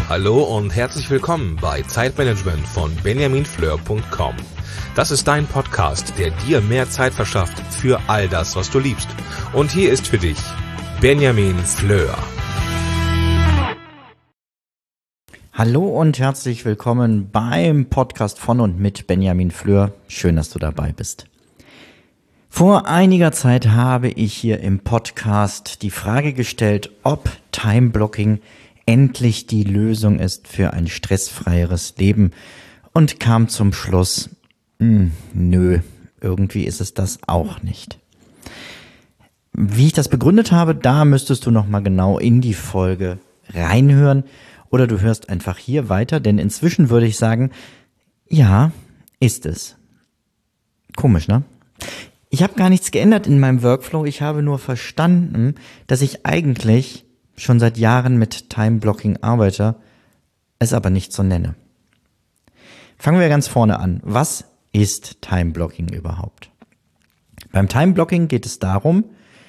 Hallo und herzlich willkommen bei Zeitmanagement von benjaminfleur.com. Das ist dein Podcast, der dir mehr Zeit verschafft für all das, was du liebst. Und hier ist für dich Benjamin Fleur. Hallo und herzlich willkommen beim Podcast von und mit Benjamin Fleur. Schön, dass du dabei bist. Vor einiger Zeit habe ich hier im Podcast die Frage gestellt, ob Time-Blocking endlich die Lösung ist für ein stressfreieres Leben und kam zum Schluss, nö, irgendwie ist es das auch nicht. Wie ich das begründet habe, da müsstest du nochmal genau in die Folge reinhören oder du hörst einfach hier weiter, denn inzwischen würde ich sagen, ja, ist es. Komisch, ne? Ich habe gar nichts geändert in meinem Workflow, ich habe nur verstanden, dass ich eigentlich schon seit Jahren mit Time-Blocking arbeite, es aber nicht so nenne. Fangen wir ganz vorne an. Was ist Time-Blocking überhaupt? Beim Time-Blocking geht es darum,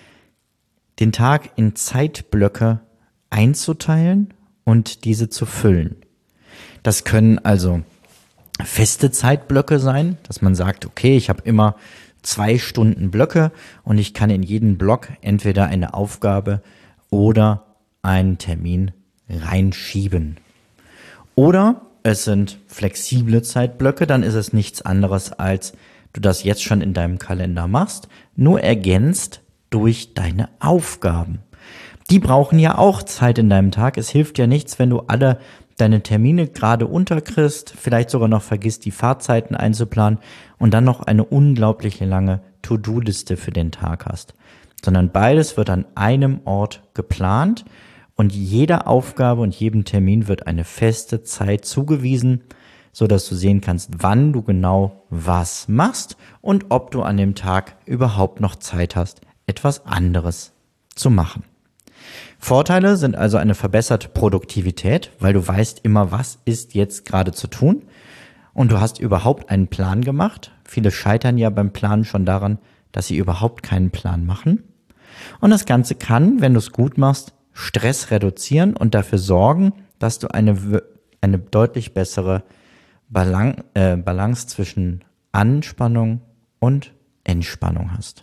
den Tag in Zeitblöcke einzuteilen und diese zu füllen. Das können also feste Zeitblöcke sein, dass man sagt, okay, ich habe immer 2 Stunden Blöcke und ich kann in jeden Block entweder eine Aufgabe oder einen Termin reinschieben. Oder es sind flexible Zeitblöcke, dann ist es nichts anderes, als du das jetzt schon in deinem Kalender machst, nur ergänzt durch deine Aufgaben. Die brauchen ja auch Zeit in deinem Tag. Es hilft ja nichts, wenn du alle deine Termine gerade unterkriegst, vielleicht sogar noch vergisst, die Fahrzeiten einzuplanen und dann noch eine unglaublich lange To-Do-Liste für den Tag hast. Sondern beides wird an einem Ort geplant und jeder Aufgabe und jedem Termin wird eine feste Zeit zugewiesen, so dass du sehen kannst, wann du genau was machst und ob du an dem Tag überhaupt noch Zeit hast, etwas anderes zu machen. Vorteile sind also eine verbesserte Produktivität, weil du weißt immer, was ist jetzt gerade zu tun und du hast überhaupt einen Plan gemacht. Viele scheitern ja beim Planen schon daran, dass sie überhaupt keinen Plan machen. Und das Ganze kann, wenn du es gut machst, Stress reduzieren und dafür sorgen, dass du eine deutlich bessere Balance zwischen Anspannung und Entspannung hast.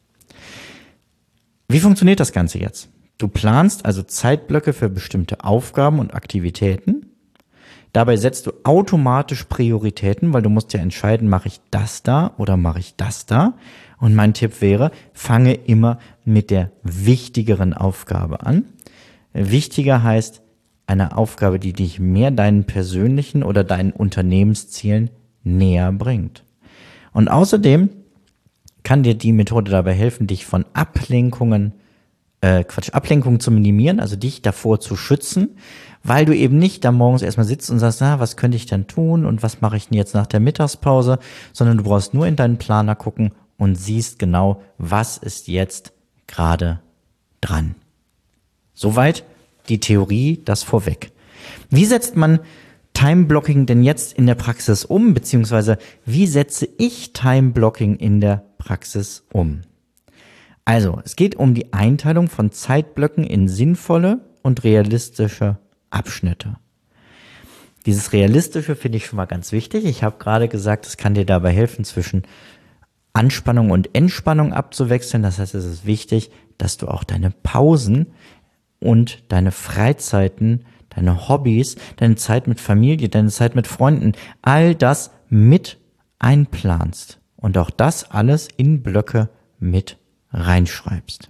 Wie funktioniert das Ganze jetzt? Du planst also Zeitblöcke für bestimmte Aufgaben und Aktivitäten. Dabei setzt du automatisch Prioritäten, weil du musst ja entscheiden, mache ich das da oder mache ich das da? Und mein Tipp wäre, fange immer mit der wichtigeren Aufgabe an. Wichtiger heißt eine Aufgabe, die dich mehr deinen persönlichen oder deinen Unternehmenszielen näher bringt. Und außerdem kann dir die Methode dabei helfen, dich von Ablenkungen zu minimieren, also dich davor zu schützen, weil du eben nicht da morgens erstmal sitzt und sagst, was könnte ich denn tun und was mache ich denn jetzt nach der Mittagspause, sondern du brauchst nur in deinen Planer gucken und siehst genau, was ist jetzt gerade dran. Soweit die Theorie, das vorweg. Wie setzt man Time-Blocking denn jetzt in der Praxis um, beziehungsweise wie setze ich Time-Blocking in der Praxis um? Also, es geht um die Einteilung von Zeitblöcken in sinnvolle und realistische Abschnitte. Dieses Realistische finde ich schon mal ganz wichtig. Ich habe gerade gesagt, es kann dir dabei helfen, zwischen Anspannung und Entspannung abzuwechseln. Das heißt, es ist wichtig, dass du auch deine Pausen und deine Freizeiten, deine Hobbys, deine Zeit mit Familie, deine Zeit mit Freunden, all das mit einplanst und auch das alles in Blöcke mit reinschreibst.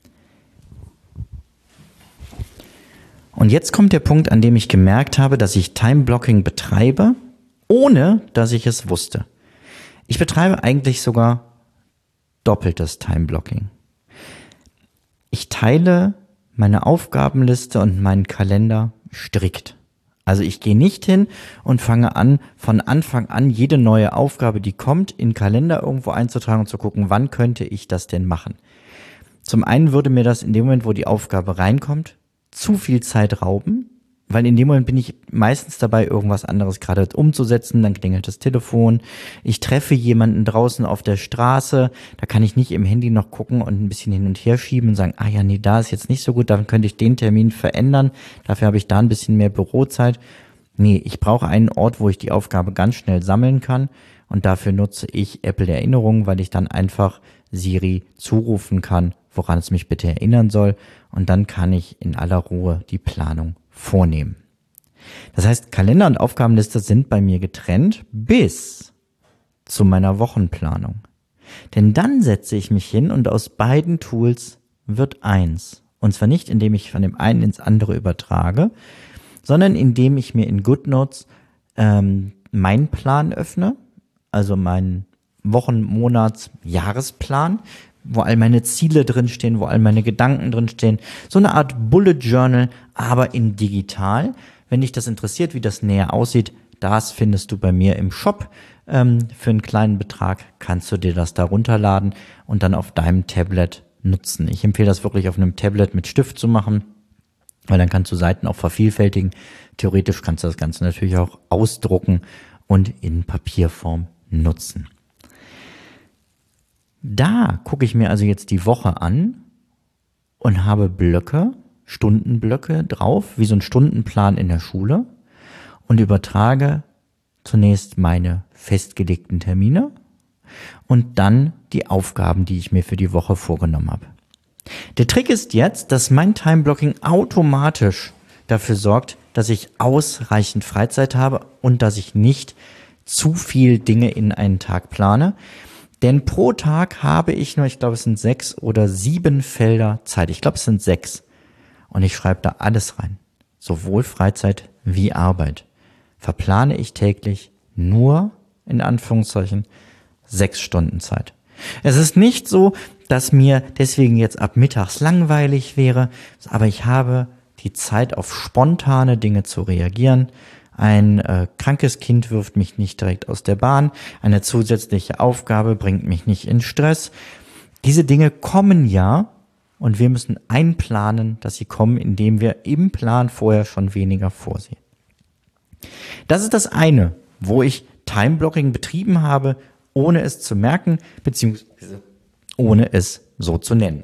Und jetzt kommt der Punkt, an dem ich gemerkt habe, dass ich Time-Blocking betreibe, ohne dass ich es wusste. Ich betreibe eigentlich sogar doppeltes Time-Blocking. Ich teile meine Aufgabenliste und meinen Kalender strikt. Also ich gehe nicht hin und fange an, von Anfang an jede neue Aufgabe, die kommt, in den Kalender irgendwo einzutragen und zu gucken, wann könnte ich das denn machen. Zum einen würde mir das in dem Moment, wo die Aufgabe reinkommt, zu viel Zeit rauben, Weil in dem Moment bin ich meistens dabei, irgendwas anderes gerade umzusetzen, dann klingelt das Telefon, ich treffe jemanden draußen auf der Straße, da kann ich nicht im Handy noch gucken und ein bisschen hin und her schieben und sagen, nee, da ist jetzt nicht so gut, dann könnte ich den Termin verändern, dafür habe ich da ein bisschen mehr Bürozeit. Nee, ich brauche einen Ort, wo ich die Aufgabe ganz schnell sammeln kann und dafür nutze ich Apple Erinnerungen, weil ich dann einfach Siri zurufen kann, woran es mich bitte erinnern soll, und dann kann ich in aller Ruhe die Planung vornehmen. Das heißt, Kalender und Aufgabenliste sind bei mir getrennt bis zu meiner Wochenplanung. Denn dann setze ich mich hin und aus beiden Tools wird eins. Und zwar nicht, indem ich von dem einen ins andere übertrage, sondern indem ich mir in GoodNotes meinen Plan öffne, also meinen Wochen-, Monats-, Jahresplan, wo all meine Ziele drinstehen, wo all meine Gedanken drinstehen. So eine Art Bullet Journal, aber in digital. Wenn dich das interessiert, wie das näher aussieht, das findest du bei mir im Shop. Für einen kleinen Betrag kannst du dir das da runterladen und dann auf deinem Tablet nutzen. Ich empfehle das wirklich auf einem Tablet mit Stift zu machen, weil dann kannst du Seiten auch vervielfältigen. Theoretisch kannst du das Ganze natürlich auch ausdrucken und in Papierform nutzen. Da gucke ich mir also jetzt die Woche an und habe Blöcke, Stundenblöcke drauf, wie so ein Stundenplan in der Schule, und übertrage zunächst meine festgelegten Termine und dann die Aufgaben, die ich mir für die Woche vorgenommen habe. Der Trick ist jetzt, dass mein Timeblocking automatisch dafür sorgt, dass ich ausreichend Freizeit habe und dass ich nicht zu viel Dinge in einen Tag plane. Denn pro Tag habe ich nur, ich glaube, es sind 6 oder 7 Felder Zeit. Ich glaube, es sind 6. Und ich schreibe da alles rein. Sowohl Freizeit wie Arbeit. Verplane ich täglich nur, in Anführungszeichen, 6 Stunden Zeit. Es ist nicht so, dass mir deswegen jetzt ab mittags langweilig wäre, aber ich habe die Zeit, auf spontane Dinge zu reagieren. Ein krankes Kind wirft mich nicht direkt aus der Bahn. Eine zusätzliche Aufgabe bringt mich nicht in Stress. Diese Dinge kommen ja, und wir müssen einplanen, dass sie kommen, indem wir im Plan vorher schon weniger vorsehen. Das ist das eine, wo ich Timeblocking betrieben habe, ohne es zu merken, beziehungsweise ohne es so zu nennen.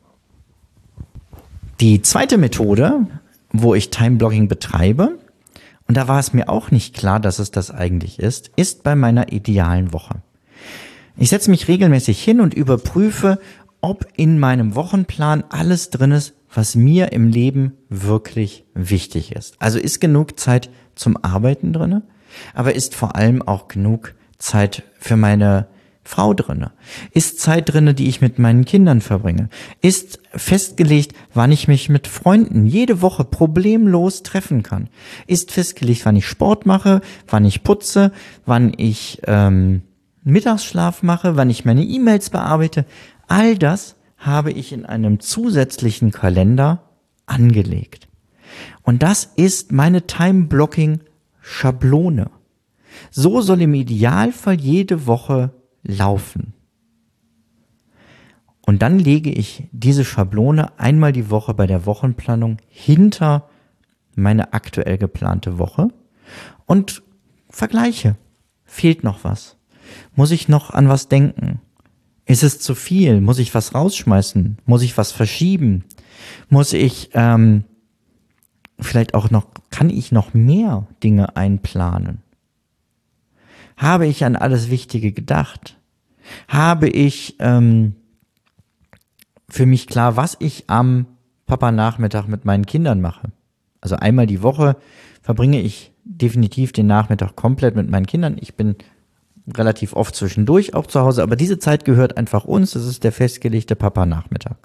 Die zweite Methode, wo ich Timeblocking betreibe, und da war es mir auch nicht klar, dass es das eigentlich ist bei meiner idealen Woche. Ich setze mich regelmäßig hin und überprüfe, ob in meinem Wochenplan alles drin ist, was mir im Leben wirklich wichtig ist. Also ist genug Zeit zum Arbeiten drin, aber ist vor allem auch genug Zeit für meine Frau drinne? Ist Zeit drinne, die ich mit meinen Kindern verbringe? Ist festgelegt, wann ich mich mit Freunden jede Woche problemlos treffen kann? Ist festgelegt, wann ich Sport mache, wann ich putze, wann ich Mittagsschlaf mache, wann ich meine E-Mails bearbeite? All das habe ich in einem zusätzlichen Kalender angelegt. Und das ist meine Time-Blocking-Schablone. So soll im Idealfall jede Woche laufen. Und dann lege ich diese Schablone einmal die Woche bei der Wochenplanung hinter meine aktuell geplante Woche und vergleiche. Fehlt noch was? Muss ich noch an was denken? Ist es zu viel? Muss ich was rausschmeißen? Muss ich was verschieben? Muss ich vielleicht auch noch, kann ich noch mehr Dinge einplanen? Habe ich an alles Wichtige gedacht? Habe ich für mich klar, was ich am Papa-Nachmittag mit meinen Kindern mache? Also einmal die Woche verbringe ich definitiv den Nachmittag komplett mit meinen Kindern. Ich bin relativ oft zwischendurch auch zu Hause, aber diese Zeit gehört einfach uns. Das ist der festgelegte Papa-Nachmittag.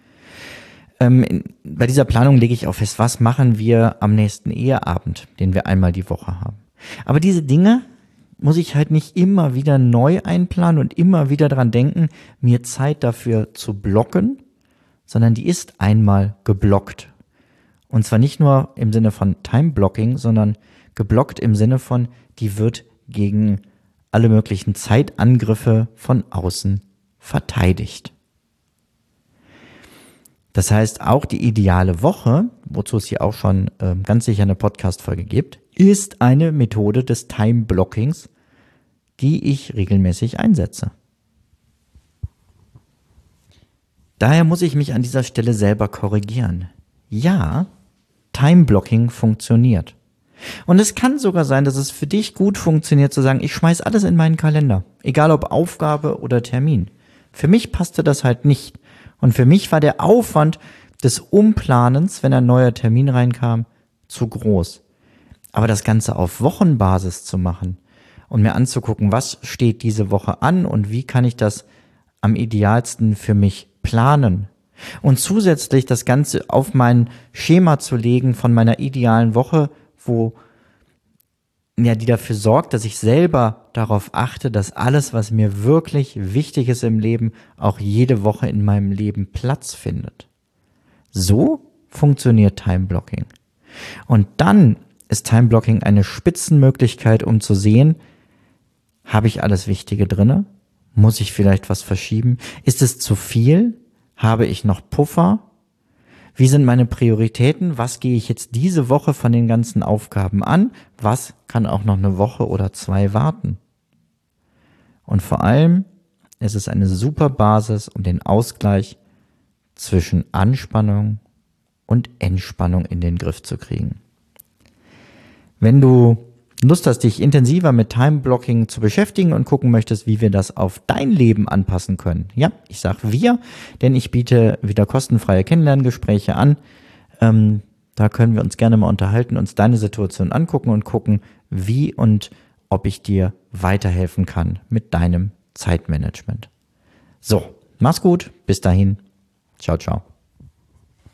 Bei dieser Planung lege ich auch fest, was machen wir am nächsten Eheabend, den wir einmal die Woche haben. Aber diese Dinge muss ich halt nicht immer wieder neu einplanen und immer wieder dran denken, mir Zeit dafür zu blocken, sondern die ist einmal geblockt. Und zwar nicht nur im Sinne von Time-Blocking, sondern geblockt im Sinne von, die wird gegen alle möglichen Zeitangriffe von außen verteidigt. Das heißt, auch die ideale Woche, wozu es hier auch schon ganz sicher eine Podcast-Folge gibt, ist eine Methode des Time-Blockings, die ich regelmäßig einsetze. Daher muss ich mich an dieser Stelle selber korrigieren. Ja, Time-Blocking funktioniert. Und es kann sogar sein, dass es für dich gut funktioniert, zu sagen, ich schmeiß alles in meinen Kalender, egal ob Aufgabe oder Termin. Für mich passte das halt nicht. Und für mich war der Aufwand des Umplanens, wenn ein neuer Termin reinkam, zu groß. Aber das Ganze auf Wochenbasis zu machen und mir anzugucken, was steht diese Woche an und wie kann ich das am idealsten für mich planen. Und zusätzlich das Ganze auf mein Schema zu legen von meiner idealen Woche, die dafür sorgt, dass ich selber darauf achte, dass alles, was mir wirklich wichtig ist im Leben, auch jede Woche in meinem Leben Platz findet. So funktioniert Time-Blocking. Und dann ist Time-Blocking eine Spitzenmöglichkeit, um zu sehen, habe ich alles Wichtige drinne? Muss ich vielleicht was verschieben? Ist es zu viel? Habe ich noch Puffer? Wie sind meine Prioritäten? Was gehe ich jetzt diese Woche von den ganzen Aufgaben an? Was kann auch noch eine Woche oder 2 warten? Und vor allem ist es eine super Basis, um den Ausgleich zwischen Anspannung und Entspannung in den Griff zu kriegen. Wenn du Lust hast, dich intensiver mit Time-Blocking zu beschäftigen und gucken möchtest, wie wir das auf dein Leben anpassen können. Ja, ich sage wir, denn ich biete wieder kostenfreie Kennenlerngespräche an. Da können wir uns gerne mal unterhalten, uns deine Situation angucken und gucken, wie und ob ich dir weiterhelfen kann mit deinem Zeitmanagement. So, mach's gut, bis dahin. Ciao, ciao.